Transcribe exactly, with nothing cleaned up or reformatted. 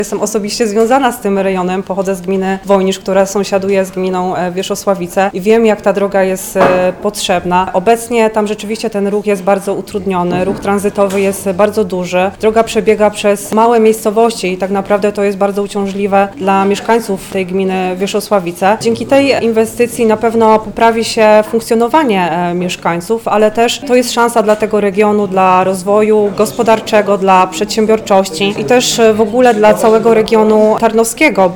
Jestem osobiście związana z tym rejonem, pochodzę z gminy Wojnisz, która sąsiaduje z gminą Wierzchosławice i wiem, jak ta droga jest potrzebna. Obecnie tam rzeczywiście ten ruch jest bardzo utrudniony, ruch tranzytowy jest bardzo duży. Droga przebiega przez małe miejscowości i tak naprawdę to jest bardzo uciążliwe dla mieszkańców tej gminy Wierzchosławice. Dzięki tej inwestycji na pewno poprawi się funkcjonowanie mieszkańców, ale też to jest szansa dla tego regionu, dla rozwoju gospodarczego, dla przedsiębiorczości i też w ogóle dla całego regionu tarnowskiego.